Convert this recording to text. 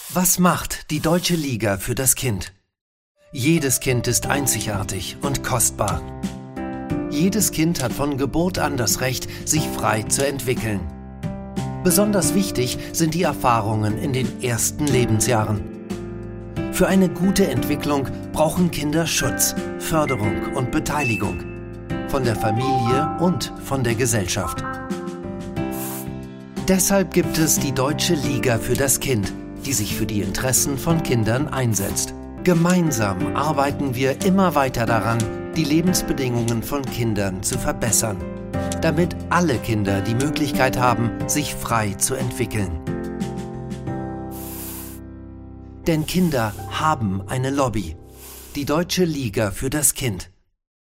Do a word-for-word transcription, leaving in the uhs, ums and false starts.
Was macht die Deutsche Liga für das Kind? Jedes Kind ist einzigartig und kostbar. Jedes Kind hat von Geburt an das Recht, sich frei zu entwickeln. Besonders wichtig sind die Erfahrungen in den ersten Lebensjahren. Für eine gute Entwicklung brauchen Kinder Schutz, Förderung und Beteiligung von der Familie und von der Gesellschaft. Deshalb gibt es die Deutsche Liga für das Kind, die sich für die Interessen von Kindern einsetzt. Gemeinsam arbeiten wir immer weiter daran, die Lebensbedingungen von Kindern zu verbessern, damit alle Kinder die Möglichkeit haben, sich frei zu entwickeln. Denn Kinder haben eine Lobby, die Deutsche Liga für das Kind.